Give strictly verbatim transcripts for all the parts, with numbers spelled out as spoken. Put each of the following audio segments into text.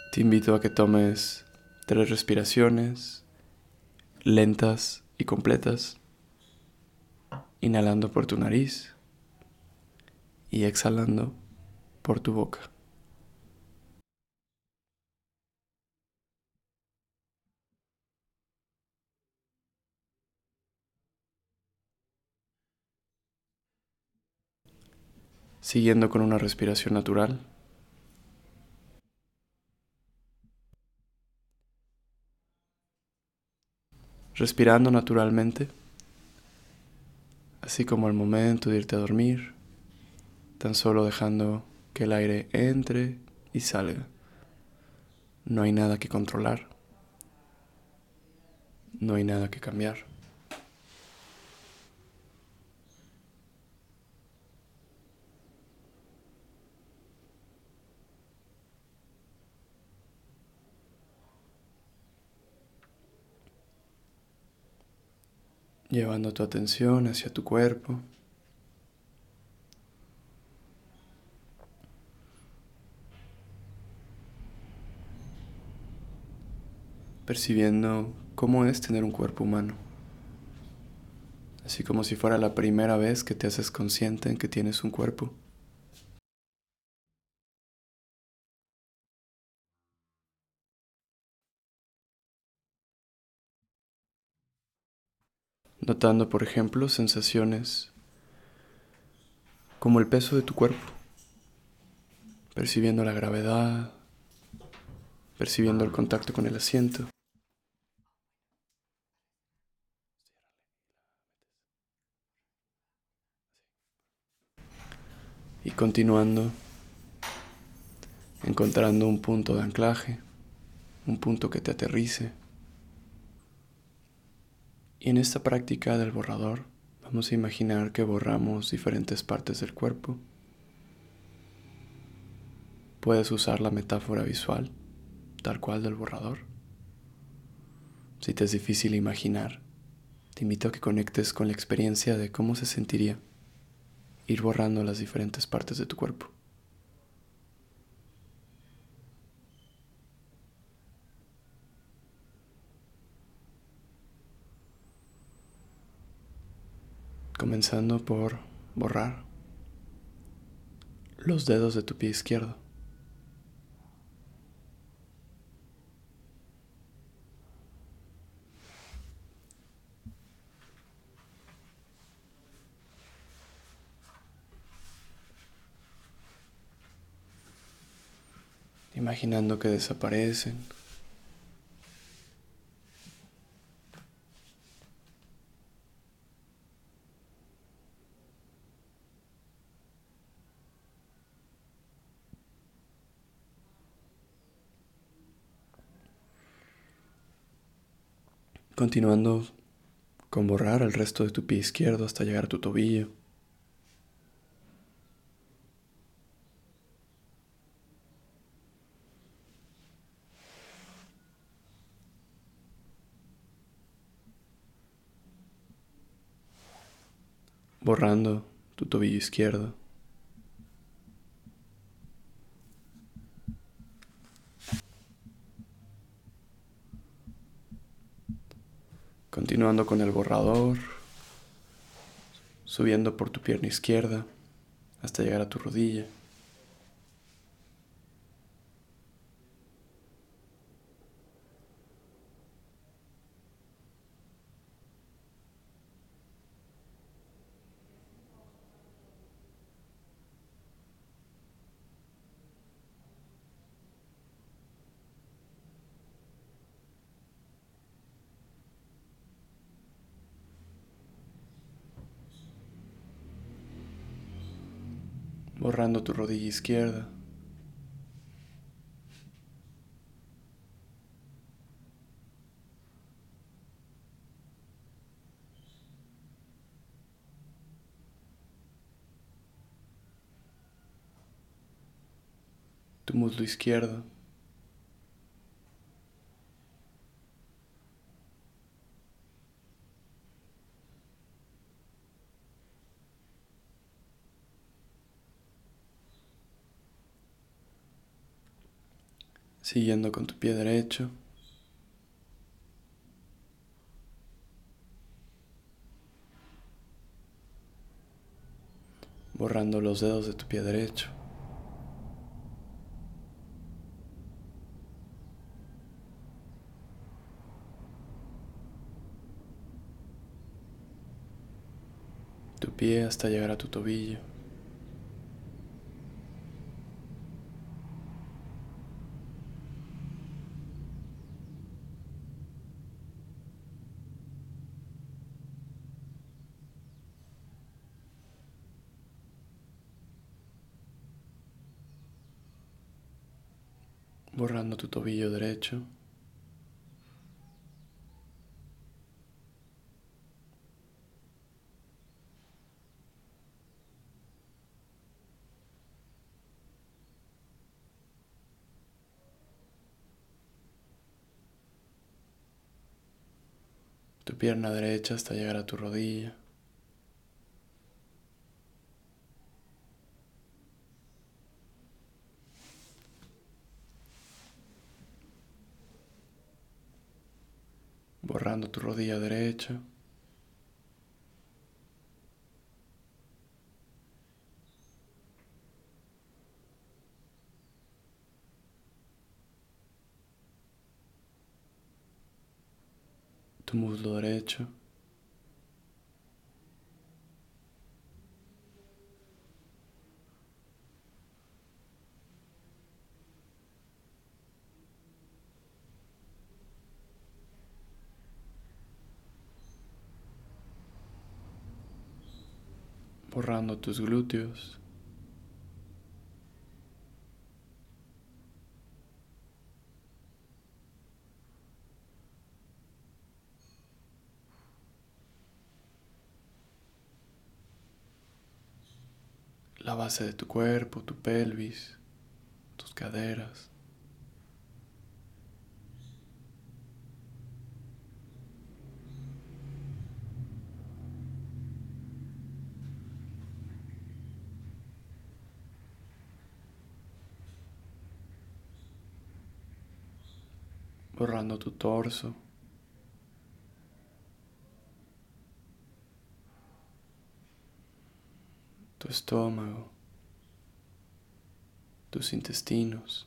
Te invito a que tomes tres respiraciones lentas y completas, inhalando por tu nariz y exhalando por tu boca. Siguiendo con una respiración natural, respirando naturalmente, así como al momento de irte a dormir, tan solo dejando que el aire entre y salga. No hay nada que controlar, no hay nada que cambiar. Llevando tu atención hacia tu cuerpo, percibiendo cómo es tener un cuerpo humano, así como si fuera la primera vez que te haces consciente en que tienes un cuerpo. Notando, por ejemplo, sensaciones como el peso de tu cuerpo, percibiendo la gravedad, percibiendo el contacto con el asiento. Y continuando, encontrando un punto de anclaje, un punto que te aterrice. Y en esta práctica del borrador, vamos a imaginar que borramos diferentes partes del cuerpo. Puedes usar la metáfora visual, tal cual del borrador. Si te es difícil imaginar, te invito a que conectes con la experiencia de cómo se sentiría ir borrando las diferentes partes de tu cuerpo. Comenzando por borrar los dedos de tu pie izquierdo. Imaginando que desaparecen. Continuando con borrar el resto de tu pie izquierdo hasta llegar a tu tobillo. Borrando tu tobillo izquierdo. Continuando con el borrador, subiendo por tu pierna izquierda hasta llegar a tu rodilla. Borrando tu rodilla izquierda. Tu muslo izquierdo. Siguiendo con tu pie derecho, borrando los dedos de tu pie derecho. Tu pie hasta llegar a tu tobillo. Borrando tu tobillo derecho. Tu pierna derecha hasta llegar a tu rodilla. Borrando tu rodilla derecha. Tu muslo derecho. Borrando tus glúteos. La base de tu cuerpo, tu pelvis, tus caderas. Borrando tu torso. Tu estómago. Tus intestinos.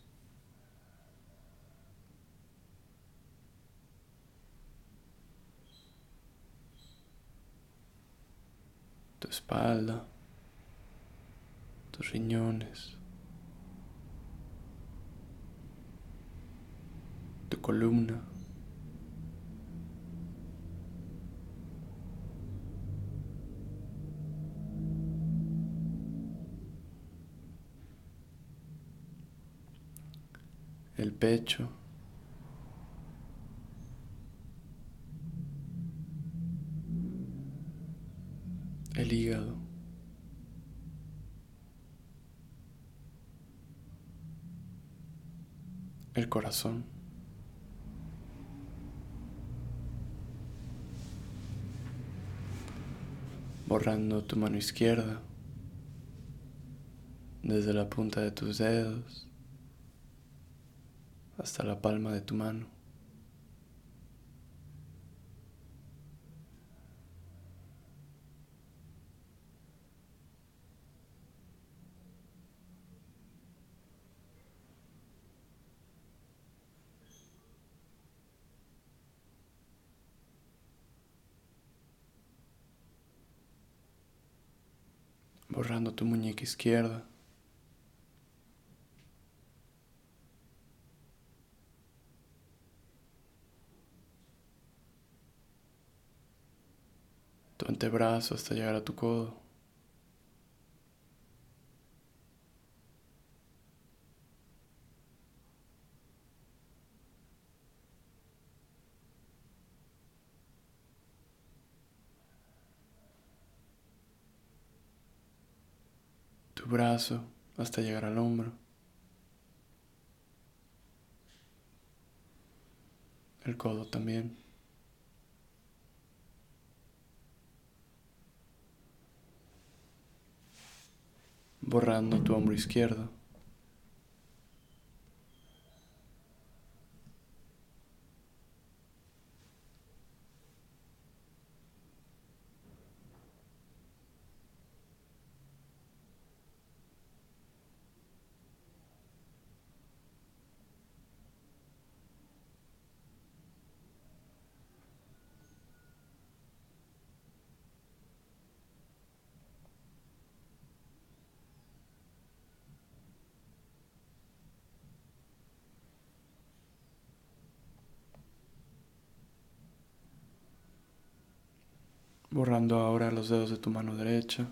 Tu espalda. Tus riñones. Tu columna. El pecho. El hígado. El corazón. Borrando tu mano izquierda desde la punta de tus dedos hasta la palma de tu mano. Borrando tu muñeca izquierda. Tu antebrazo hasta llegar a tu codo. Tu brazo hasta llegar al hombro. El codo también. Borrando tu hombro izquierdo. Borrando ahora los dedos de tu mano derecha.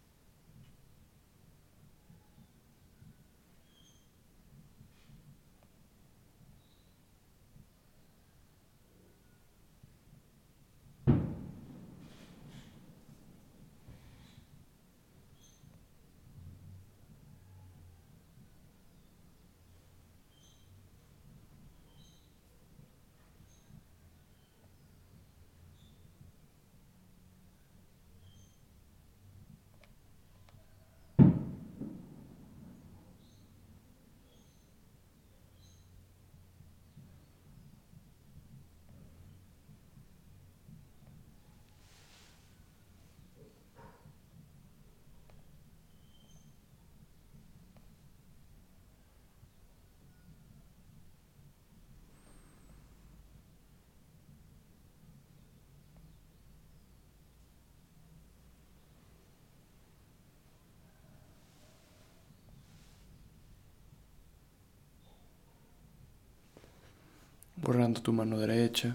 Borrando tu mano derecha.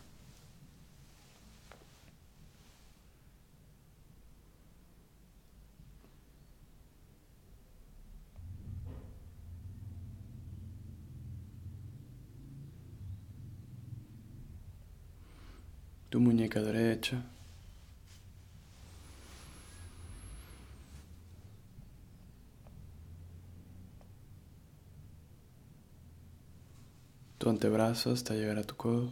Tu muñeca derecha. Tu antebrazo hasta llegar a tu codo.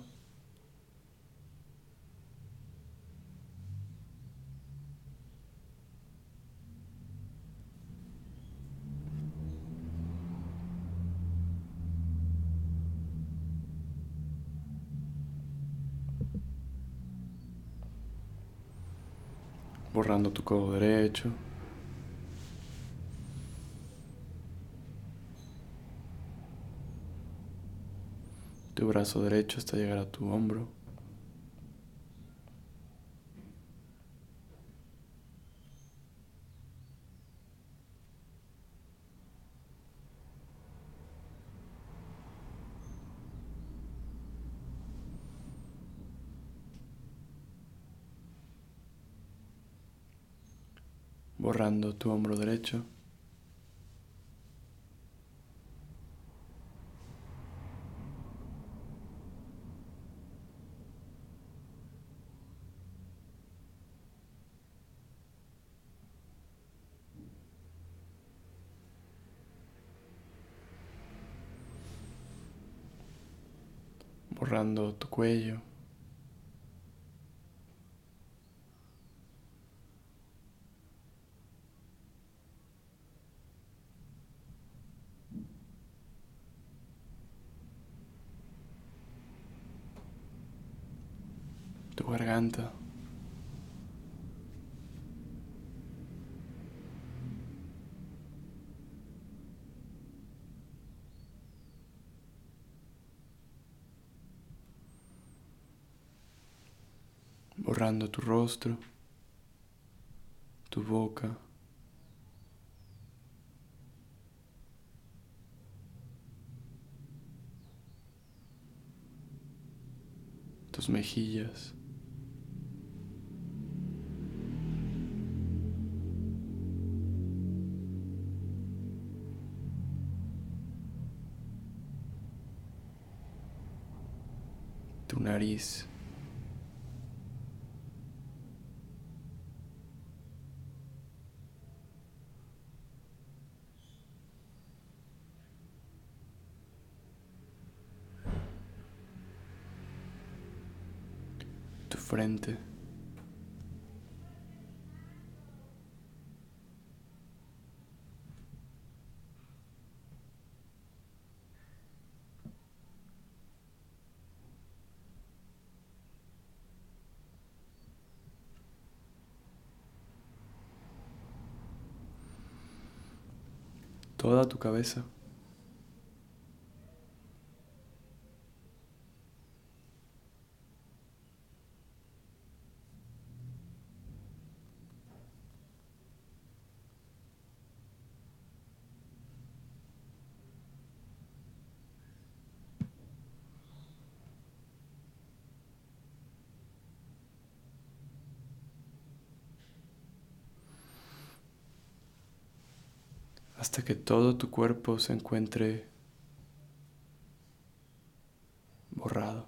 Borrando tu codo derecho. Tu brazo derecho hasta llegar a tu hombro. Borrando tu hombro derecho. Borrando tu cuello. Tu garganta. Borrando tu rostro. Tu boca. Tus mejillas. Tu nariz. Tu frente. Toda tu cabeza. hasta que todo tu cuerpo se encuentre borrado.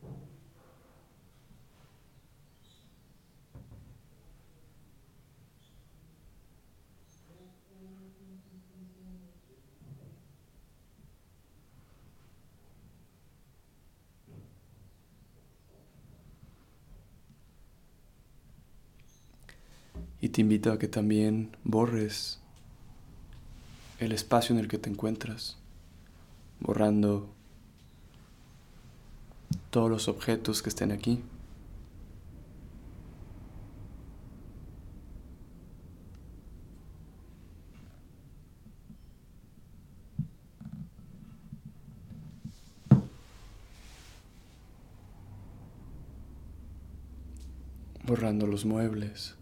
Y te invito a que también borres el espacio en el que te encuentras, borrando todos los objetos que estén aquí. Borrando los muebles.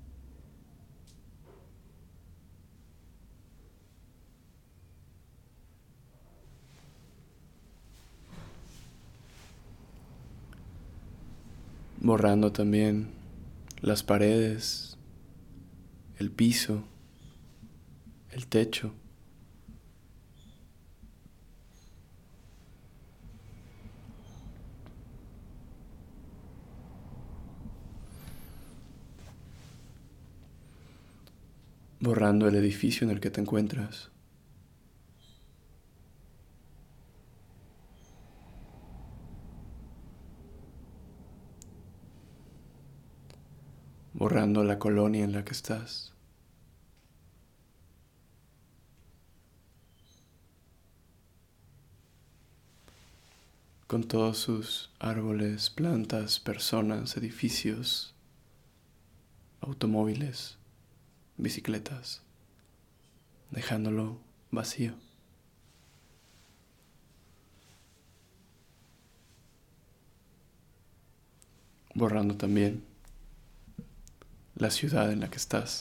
Borrando también las paredes, el piso, el techo. Borrando el edificio en el que te encuentras. Borrando la colonia en la que estás. Con todos sus árboles, plantas, personas, edificios, automóviles, bicicletas, dejándolo vacío. Borrando también la ciudad en la que estás.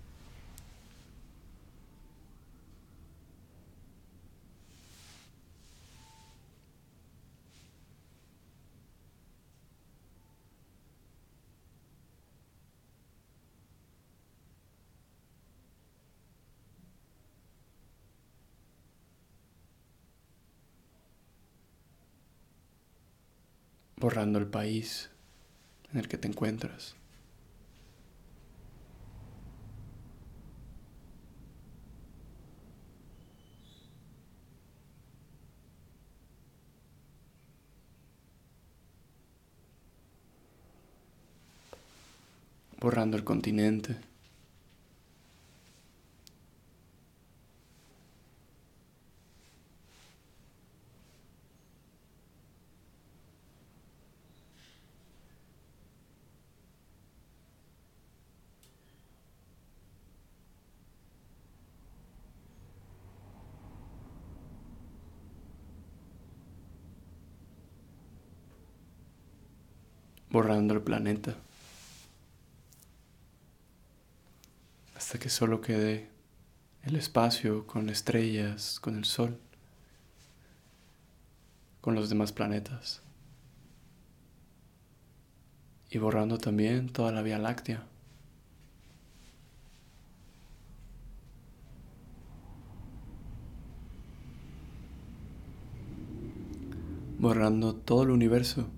Borrando el país en el que te encuentras. Borrando el continente. Borrando el planeta. Hasta que solo quede el espacio con estrellas, con el sol, con los demás planetas. Y borrando también toda la Vía Láctea. Borrando todo el universo.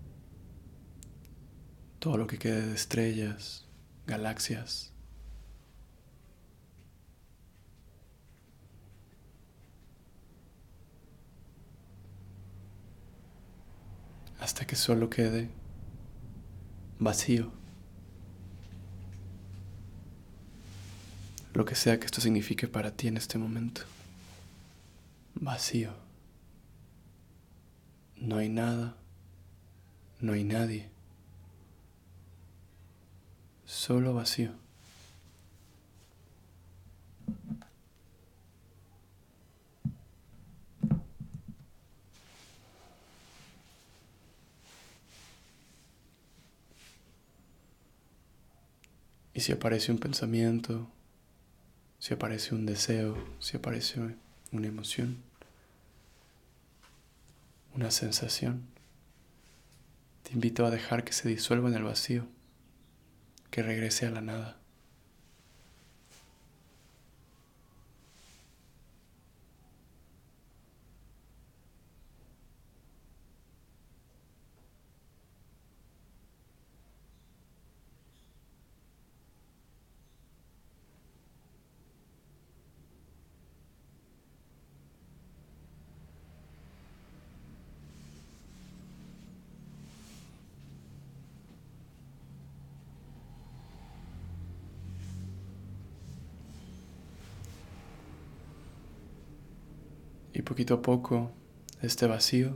Todo lo que quede de estrellas, galaxias. Hasta que solo quede vacío. Lo que sea que esto signifique para ti en este momento. Vacío. No hay nada. No hay nadie. Solo vacío. Y si aparece un pensamiento, si aparece un deseo, si aparece una emoción, una sensación, te invito a dejar que se disuelva en el vacío, que regrese a la nada. Y poquito a poco, este vacío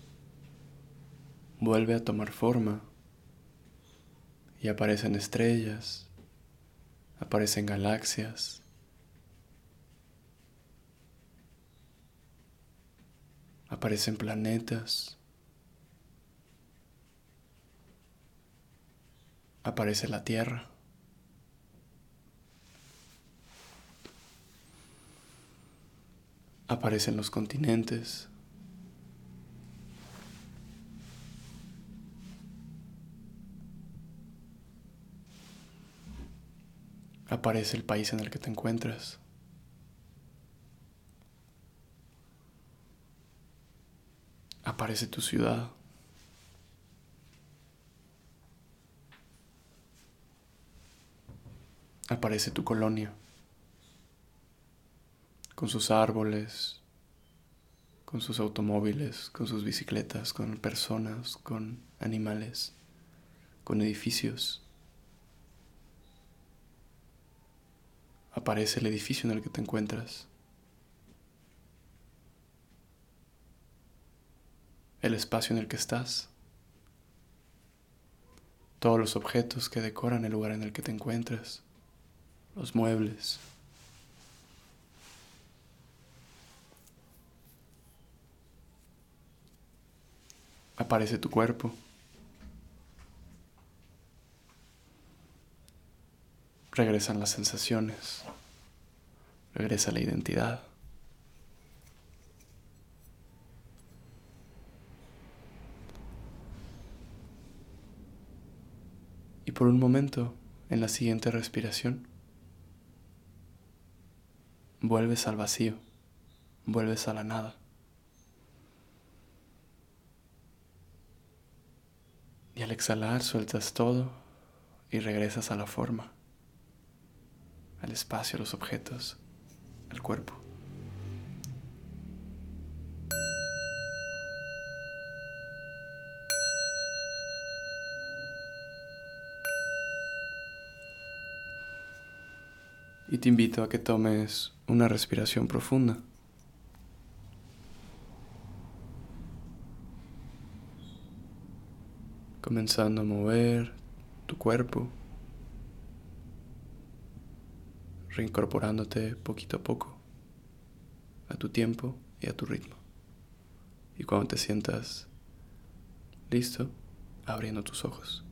vuelve a tomar forma y aparecen estrellas, aparecen galaxias, aparecen planetas, aparece la Tierra. Aparecen los continentes. Aparece el país en el que te encuentras. Aparece tu ciudad. Aparece tu colonia, con sus árboles, con sus automóviles, con sus bicicletas, con personas, con animales, con edificios. Aparece el edificio en el que te encuentras. El espacio en el que estás. Todos los objetos que decoran el lugar en el que te encuentras. Los muebles. Aparece tu cuerpo. Regresan las sensaciones. Regresa la identidad. Y por un momento, en la siguiente respiración, vuelves al vacío, vuelves a la nada. Y al exhalar sueltas todo y regresas a la forma, al espacio, a los objetos, al cuerpo. Y te invito a que tomes una respiración profunda. Comenzando a mover tu cuerpo, reincorporándote poquito a poco, a tu tiempo y a tu ritmo. Y cuando te sientas listo, abriendo tus ojos.